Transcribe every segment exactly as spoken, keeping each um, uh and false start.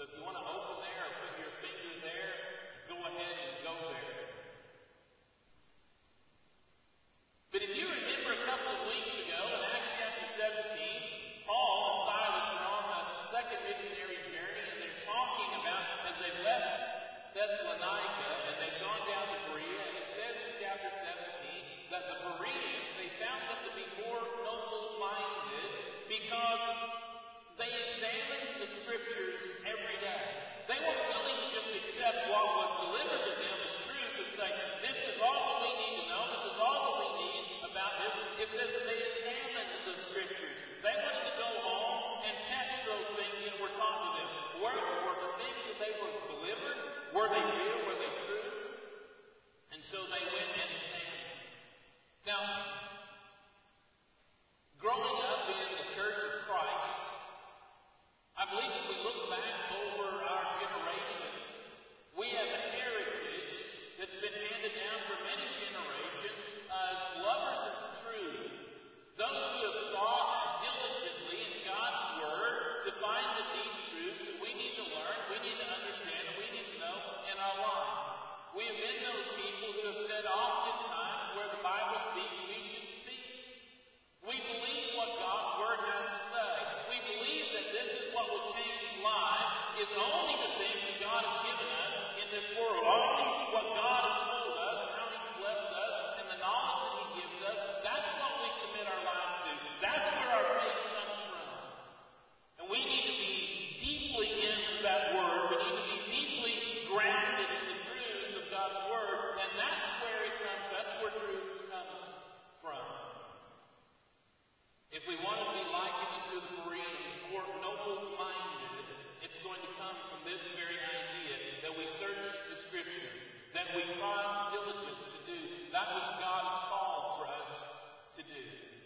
So if you want to open there or put your finger there, go ahead and go there. But if you remember a couple of weeks ago in Acts chapter seventeen, Paul and Silas were on a second missionary journey, and they're talking about as they left Thessalonica and they've gone down to Berea, and it says in chapter seventeen that the Bereans, they found them to be more noble-minded because they examined the Scriptures every day. They weren't willing to just accept what was delivered to them as truth and say, this is all that we need to know, this is all that we need about this. It says that they examined the Scriptures. They wanted to go home and test those things that were taught to them. Were, were the things that they were delivered, were they real, were they true? And so they went and examined. Now, growing up in the Church of Christ, I believe if we look back over our generations, we have a heritage that's been handed down for many generations as lovers of truth. Those who have sought diligently in God's Word to find the deep truths that we need to learn, we need to understand, and we need to know in our lives. We have been those people who have said oftentimes where the Bible speaks, we should speak. We believe what God's Word has to say. We believe that this is what will change lives. It's only the things that God has given us in this world. Only what God has told us, how He's blessed us, and the knowledge that He gives us. That's what we commit our lives to. That's where our faith comes from. And we need to be deeply into that Word. We need to be deeply grounded in the truths of God's Word. And that's where it comes. That's where truth comes from. If we want to be likened to the Bereans, more noble-minded, it's going to come from this very idea that we search the Scriptures, that we try diligence to do. That was God's call for us to do.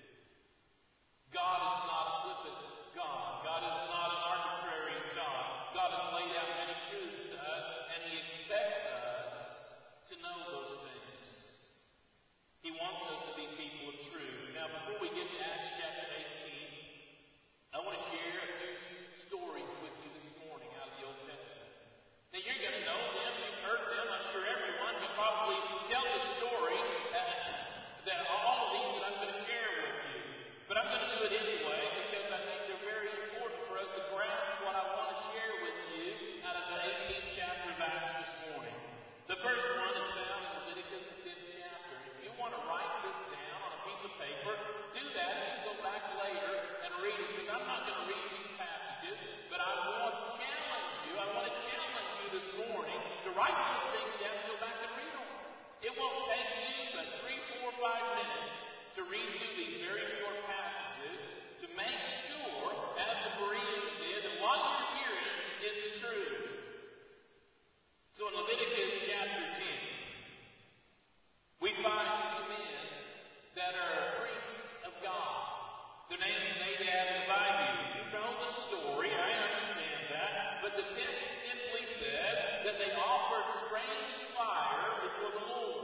God is not a flippant God. God is not an arbitrary God. God has laid out many truths to us, and He expects us to know those things. He wants us to be people of truth. Now, before we get to Acts chapter eighteen, I want to share a few stories with you this morning out of the Old Testament. Now, you're going to know them. You've heard them. I'm sure everyone can probably tell the story uh, that all of these that I'm going to share with you. But I'm going to do it anyway because I think they're very important for us to grasp what I want to share with you out of the eighteenth chapter of Acts this morning. The first one is found in Leviticus, the fifth chapter. If you want to write this down on a piece of paper, do that and go back later and read it, because I'm not going to read these passages, but I want to challenge you, I want to challenge you this morning to write those things down and go back and read them. It won't take you but three, four, five minutes to read through these very short passages to make sure, as the Bereans did, that what you're hearing is the truth. So in Leviticus chapter ten, we find two men that are priests of God. Their names are Nadab and Abihu. You know the story, I understand that, but the text simply says that they offered strange fire before the Lord.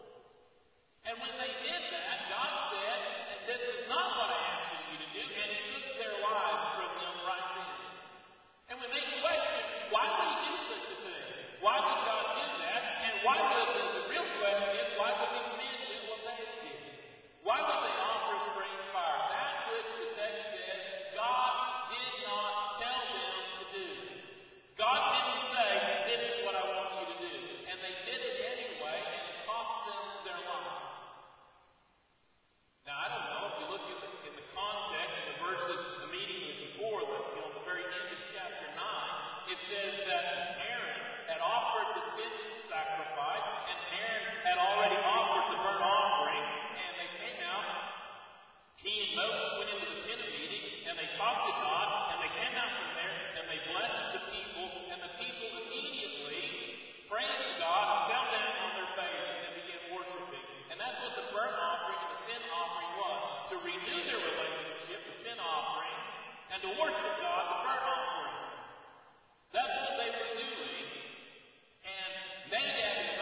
And when they did that, God said, this is not what I asked you to do, and He took their lives from them right then. And when they questioned, why would He do such a thing? Why would God do that? And why would, the real question is, why would these men do what they did? Why would they offer a strange fire? That which the text says God did not tell them to do. God didn't say, this is what I want you to do. And they did it anyway, and it cost them their life. Now, I don't know if you look at the, in the context of the verses immediately before the, you know, the very end of chapter nine, it says that Aaron had offered the sin sacrifice, and Aaron had already offered the burnt offering, and they came out. He and Moses went into the tent of meeting, and they talked to God, and they came out from there, and they blessed the people, and the people immediately praised God and fell down on their face, and they began worshiping. And that's what the burnt offering and the sin offering was, to renew their relationship, the sin offering, and to worship God, the burnt offering. That's what they were doing. And Nadab and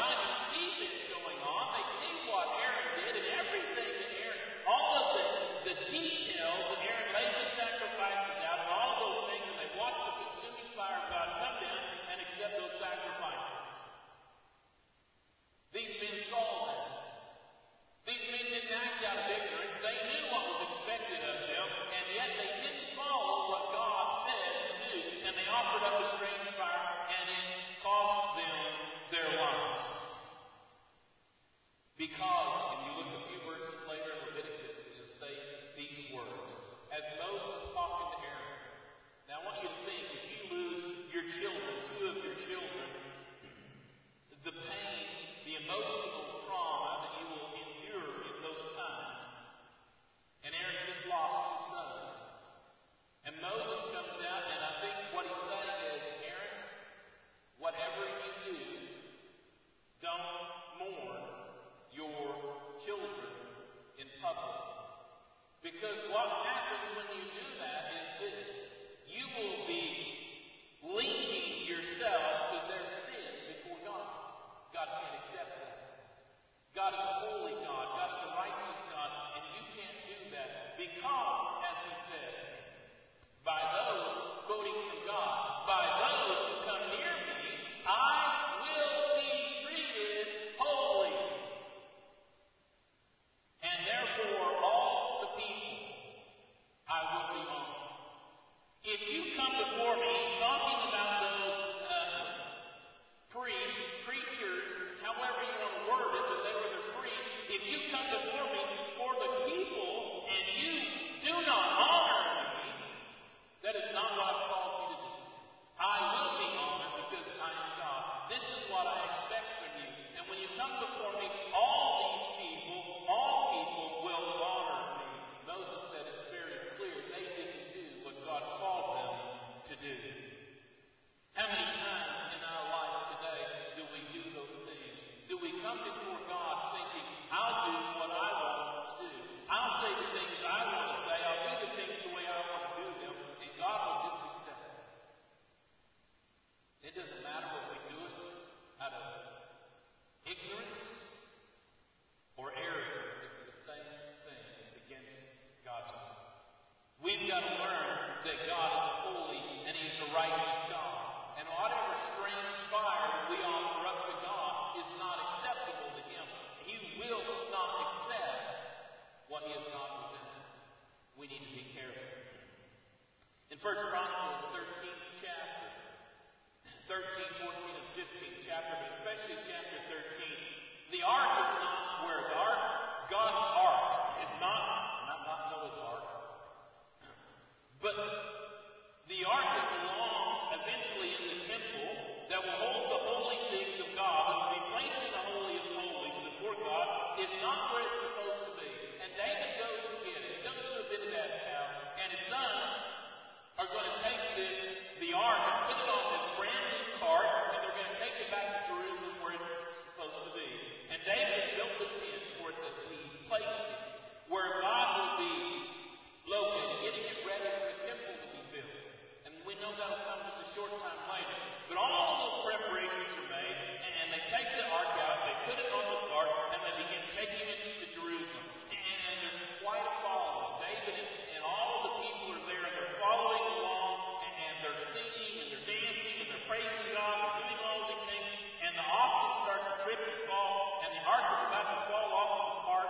The ark is not where the ark, God's ark is not, not, not Noah's ark, but the ark that belongs eventually in the temple that will hold the holy things of God, that will be placed in the Holy of Holies before God, is not where it's supposed to be. And David goes to get it. He goes to Abinadab's house, and his sons are going to take this, the ark, and put it on this brand new cart, and they're going to take it back to Jerusalem where it's supposed to be. And David built the tent for it to be placed where God will be located, getting it ready for the temple to be built. And we know that'll come just a short time later. But all of those preparations are made, and they take the ark out, they put it on the cart, and they begin taking it to Jerusalem. And there's quite a following. David and all of the people are there, and they're following along, and they're singing, and they're dancing, and they're praising God, and doing all of these things. And the oxen start to trip and fall, and the ark is about to fall off of the cart.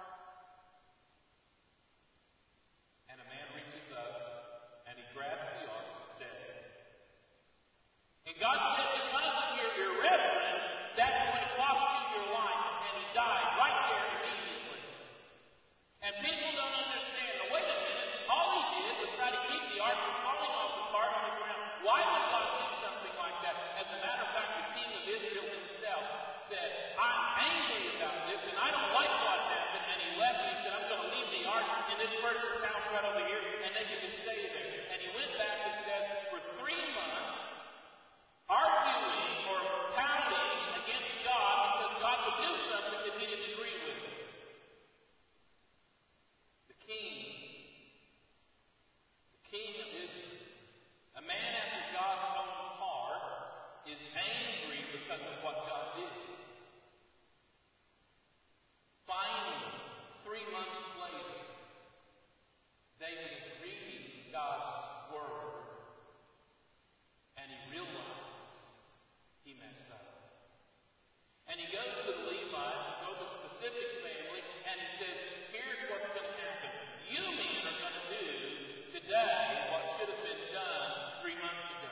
And a man reaches up, and he grabs the ark instead. And God said, because of your irreverence, that's going to cost you your life. And he died right there immediately. And people don't understand. Now, wait a minute. All he did was try to keep the ark from falling off the cart on the ground. Why would God do something like that? As a matter of fact, the king of Israel himself said, I'm angry about this, and I don't like what happened. And he left, and he said, I'm going to leave the ark in this person's house right over here, and they can just stay there. And he went back and said, for three months, arguing or pouting against God because God would do something that he didn't agree with. The king, the king of Israel, a man after God's own heart, is angry because of what God did. Finally, three months later, David is reading God's word, and he realizes he messed up. And he goes to the Levites, and goes to a specific family, and he says, here's what's going to happen. You men are going to do today what should have been done three months ago.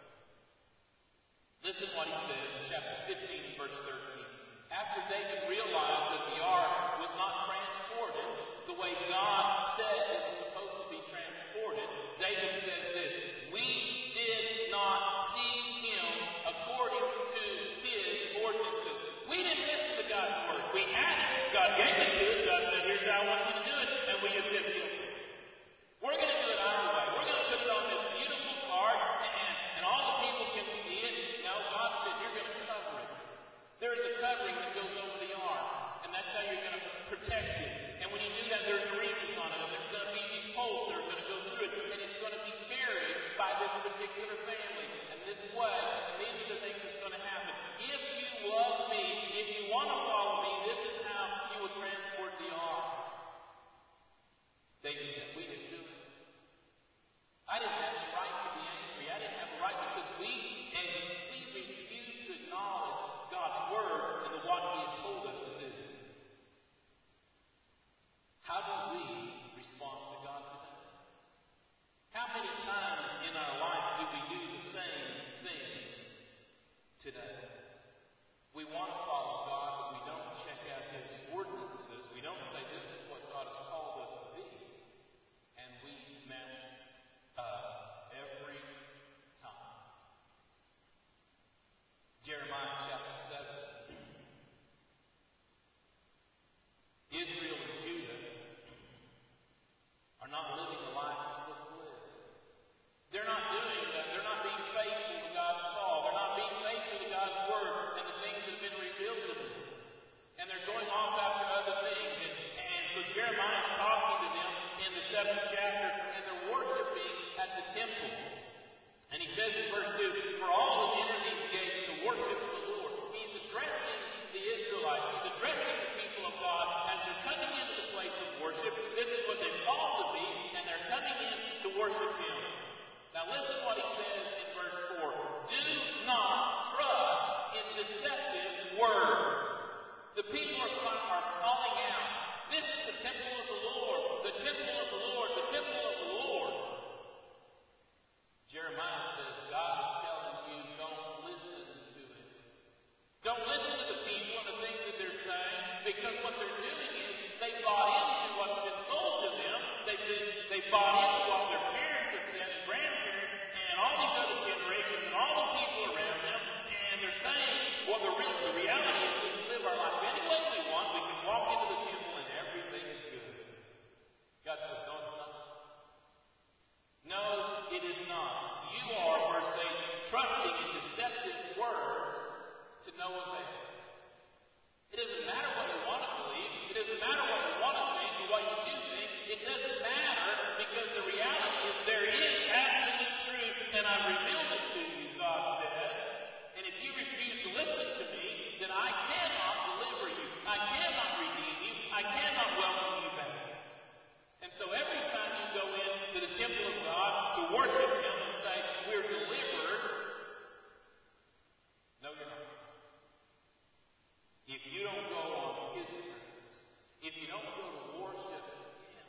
Listen what he says in chapter fifteen and verse thirteen. After David realized that the ark was not transported the way God said it was supposed to be transported, David says this, we did not seek him according to his ordinances. We didn't listen to God's word. We had it. God gave it to us. God said, here's how I want you to do it. And we just said, guilty. We're going to do it our way. We're going to put it on this beautiful card, and, and all the people can see it. No, God said, you're going to cover it. There's a covering that goes over the ark. no avail. It doesn't matter what you want to believe. It doesn't matter what you want to think or what you do think. It doesn't matter because the reality is there is absolute truth and I've revealed it to you, God says. And if you refuse to listen to me, then I cannot deliver you. I cannot redeem you. I cannot welcome you back. And so every time you go into the temple of God to worship Him and say, we're delivered, no, you're not. If you don't go on His terms, if you don't go to worship Him,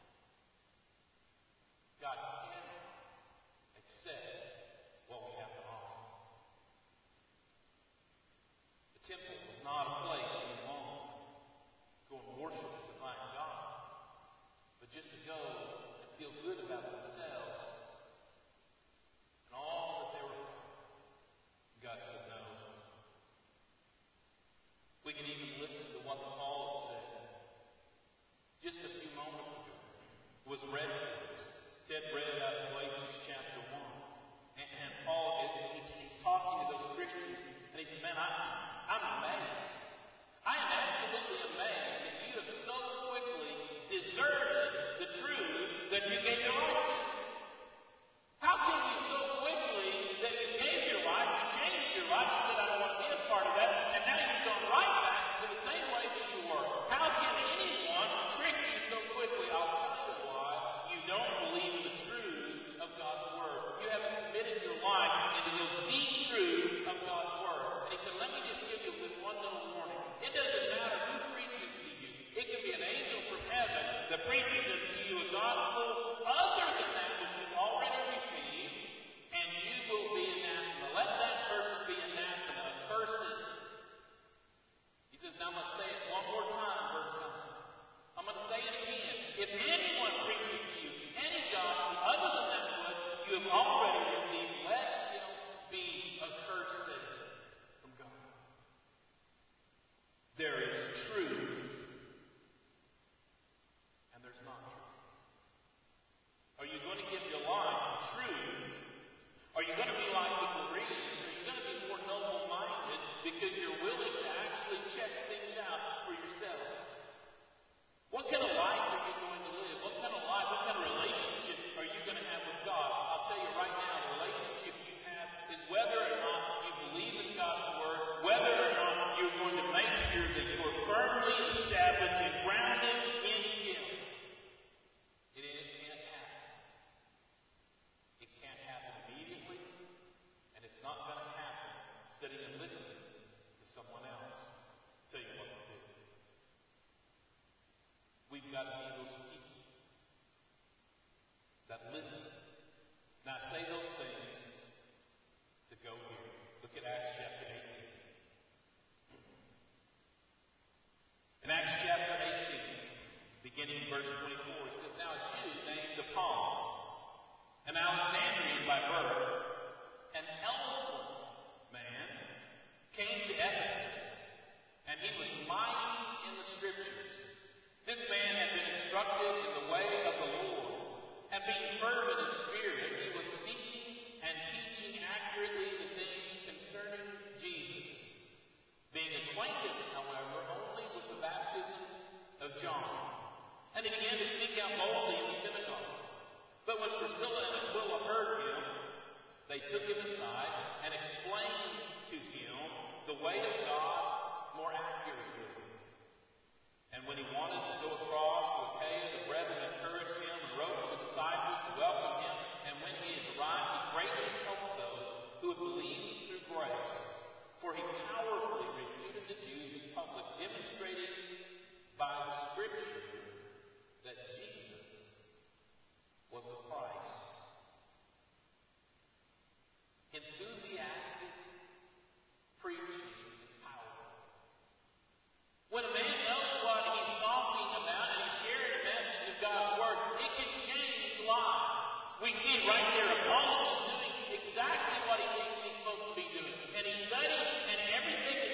God cannot accept what we have to offer. The temple was not a place any longer to go and worship the divine God, but just to go and feel good about themselves and all that they were from. God said no. We can even listen to what Paul said just a few moments ago. It was read for us. Ted read it out of Galatians chapter one. And, and Paul, is, he's talking to those Christians, and he said, man, I, I'm amazed. I am absolutely amazed that you have so quickly deserted the truth that you gave your life to. How can you so quickly that you gave your life, you changed your life, you said, I don't want to be a part of that, and now you've gone right back to the same way that you were? How can anyone trick you so quickly? I'll tell you why. You don't believe in the truth of God's Word. You haven't committed your life into those deep truths of God's Word. And he said, let me just give you this one little warning. It doesn't matter who preaches to you. It could be an angel from heaven that preaches to you a gospel other than that which you've already received, and you will be anathema. Let that person be anathema, a person. He says, now I'm going to say it one more time, verse nine. I'm going to say it again. If anyone preaches to you any gospel other than that which you have already received, let him be accursed from God. There is truth, and there's not truth. Are you going to give your life to truth? Are you going to be like the Bereans? Are you going to be more noble-minded because you're willing to actually check things out for yourself? What kind of life are you going to live? What kind of life, what kind of relationship are you going to have with God? I'll tell you right now, the relationship you have is whether or not you believe in God's Word, whether or not you're going to make sure that you're firmly established and grounded in Him. It can't happen. It can't happen immediately, and it's not going to happen sitting and listening to someone else tell you what to do. We've got to be those people that listen. Now, I say those things to go here. Look at Acts chapter eighteen. In Acts chapter eighteen, beginning in verse twenty-four, it says, now a Jew named Apollos, an Alexandrian by birth, an eloquent man, came to Ephesus, and he was mighty in the Scriptures. This man had been instructed in the way of the Lord, and being fervent in spirit, he was speaking and teaching accurately the things concerning Jesus, being acquainted, however, only with the baptism of John. And he began to speak out boldly in the synagogue. But when Priscilla and Aquila heard him, they took him aside and explained to him the way of God more accurately. And when he wanted to go across to Achaia, the brethren encouraged him and wrote to the disciples to welcome him. And when he had arrived, he greatly helped those who had believed through grace. For he powerfully refuted the Jews in public, demonstrating by the Scripture that Jesus was the Christ. Enthusiastic preaching is powerful. When a man knows what he's talking about and he's sharing a message of God's Word, it can change lives. We see right there, Apollos is doing exactly what he thinks he's supposed to be doing. And he's studying, and everything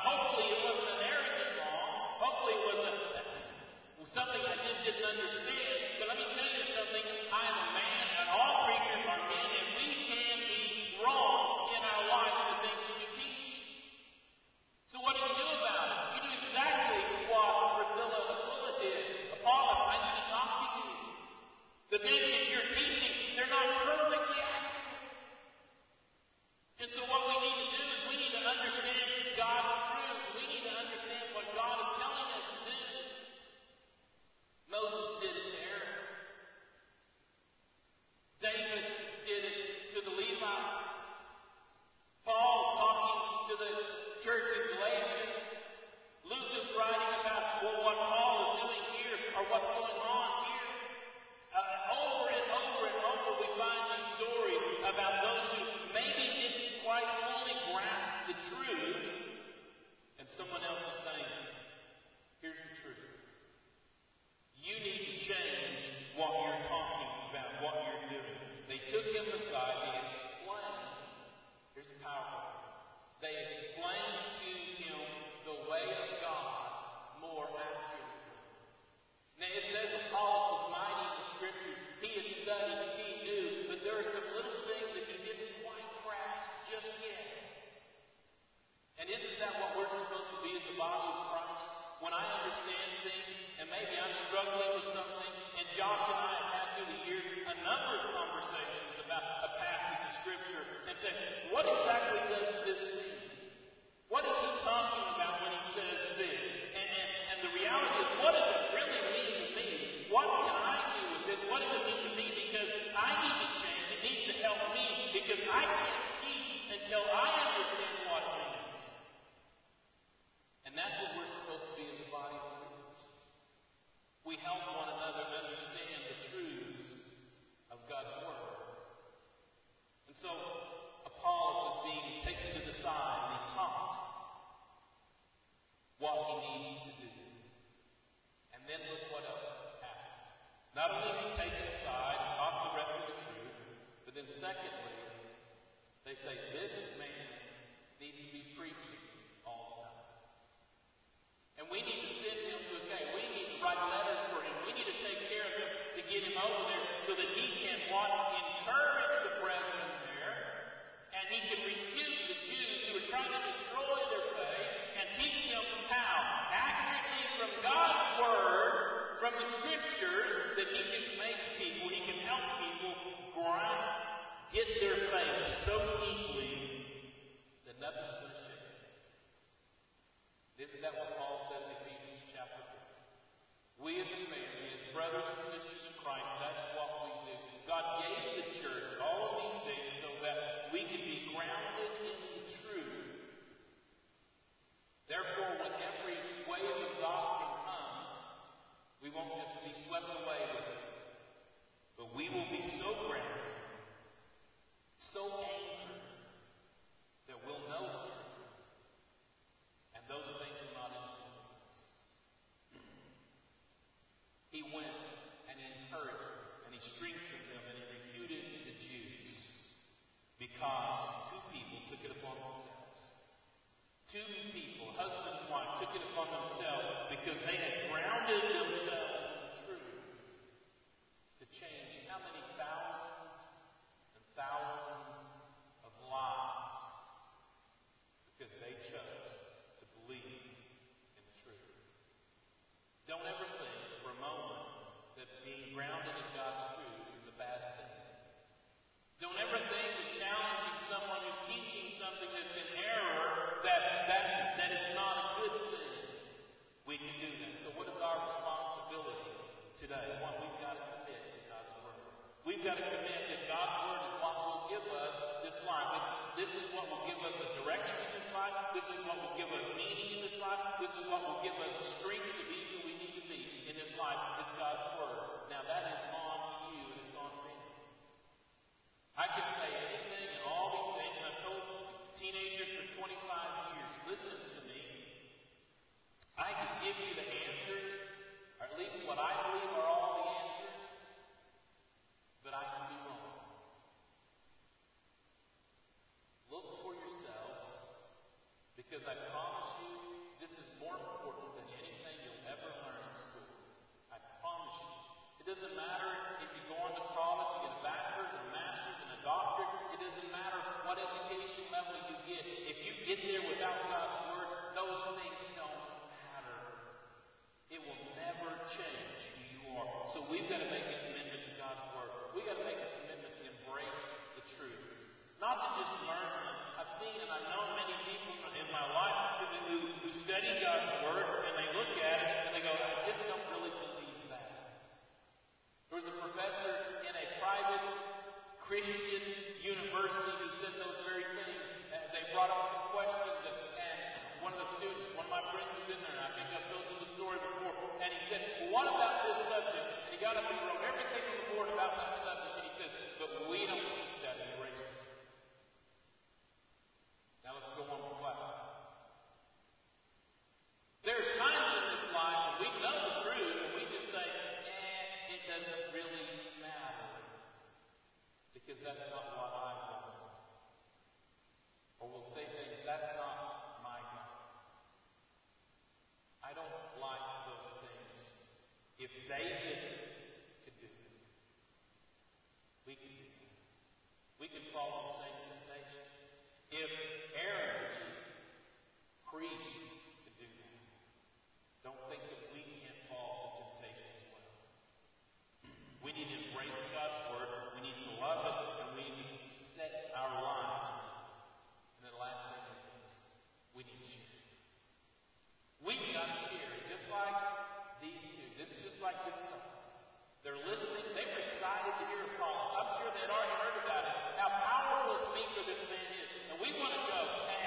hopefully it wasn't an arrogant wrong. Hopefully it wasn't something I just didn't understand. But let me tell you something. I am a man, and all preachers are men, and we can be wrong in our life in the things that we teach. So what do you do about it? You do exactly what Priscilla and Aquila did. Apollos, I need to talk to you. The things that you're teaching, they're not perfectly accurate. And so what we need to do is we need to understand God's truth. We need to understand what God is telling us to do. Moses did it to Aaron. David did it to the Levites. Paul is talking to the church in Galatia. Luke is writing about well, what Paul is doing here or what's going on here. Uh, over and over and over we find these stories about those who maybe didn't quite fully grasp the truth, and someone else is saying, here's the truth. You need to change what you're talking about, what you're doing. They took him aside, they explained, here's the powerful thing. They explained to him the way of God more accurately. Now it says Apollos was mighty in the Scriptures. He had studied, he knew, but there are some little things that he didn't quite grasp just yet. And isn't that what we're supposed to be as the body of Christ? When I understand things, and maybe I'm struggling with something, and Josh and I have had through the years a number of conversations about a passage of Scripture, and said, what exactly does this mean? What is he talking about when he says this? And, and, and the reality is, what does it really mean to me? What can I do with this? What does it mean to me? Because I need to change. It needs to help me, because I can't teach until I understand what it means. And that's what we're supposed to be as a body of believers. We help one another understand the truths of God's Word. And so, Apollos is being taken to the side, and he's taught what he needs to do. And then look what else happens. Not only is he taken aside and taught the rest of the truth, but then secondly, they say, this man needs to be preaching all the time. And we need to send him to, okay, we need to write letters for him. We need to take care of him to get him over there so that he can, what, encourage the brethren there, and he can refute the Jews who are trying to destroy their faith, and teach them how, accurately from God's Word, from the Scriptures, that he can make people, he can help people grind, get their faith so deeply that nothing's going to shake it. Isn't that what Paul says in Ephesians chapter three? We as a family, as brothers and sisters in Christ, that's what we do. God gave the church all of these things so that we can be grounded in the truth. Therefore, when every wave of doctrine comes, we won't just be swept away with it, but we will be so grounded, so anchored, that we'll know the truth. And those things will not influence us. He went and he encouraged them, and he strengthened them, and he refuted the Jews, because two people took it upon themselves. Two people, husband and wife, took it upon themselves because they had grounded themselves in the truth to change how many thousands and thousands of lives, because they chose to believe in the truth. Don't ever think for a moment that being grounded in God's truth is a bad thing. Don't ever think that challenging someone who's teaching something that's in error, that, that, that it's not a good thing. We can do that. So what is our responsibility today? One, we've got to commit to God's Word. We've got to commit that God's Word is what will give us this life. This, this is what will give us a direction in this life. This is what will give us meaning in this life. This is what will give us the strength to be who we need to be in this life. It's God's Word. Now that is on you and it's on me. I can say anything and all these things, and I've told teenagers for twenty-five years, listen to me. I can give you the answers, or at least what I believe are all the answers, but I can be wrong. Look for yourselves, because I promise you, this is more important than anything you'll ever learn in school. I promise you. It doesn't matter if you go on to college, you get a bachelor's, a master's, and a doctorate. It doesn't matter what education level you get. If you get there without God's Word, those things don't matter. It will never change who you are. So we've got to make a commitment to God's Word. We've got to make a commitment to embrace the truths. Not to just learn them. I've seen and I've known many people in my life who, who, who study God's Word and they look at it and they go, I just don't really believe that. There was a professor in a private Christian university who said those very things. And they brought up some questions and, and one of the students, one of my friends was in there, and I think I've told you the story before, and he said, well, what about this subject? And he got up and wrote everything on the board about that subject, and he said, but we don't teach that in race. Now let's go on to class. There are times in this life when we know the truth and we just say, eh, it doesn't really matter. Because that's not what I've done. Or we'll say things, that's not my God. I don't like those things. If David could do it, we can do it. We can fall in the same temptation. If Aaron, the chief priest, could do that, don't think that we can't fall to temptation as well. We need to embrace God's Word, we need to love it, and we need to set our lives. And then the last thing is, we need to share it. We've got to share it, just like these two. This is just like this couple. They're listening, they were excited to hear Apollos. I'm sure they'd already heard about it, how powerful a speaker this man is. And we want to go,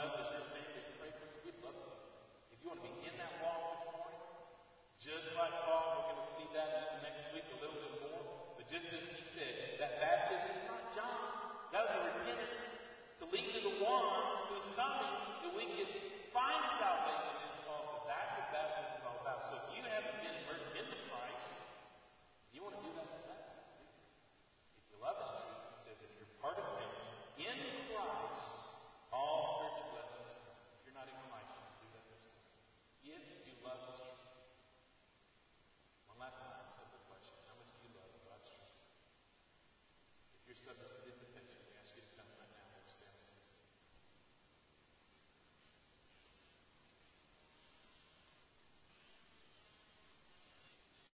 us as your family to pray for you, we'd love you. If you want to be in that walk this morning, just like Paul, we're going to see that next week a little bit more. But just as he said, that baptism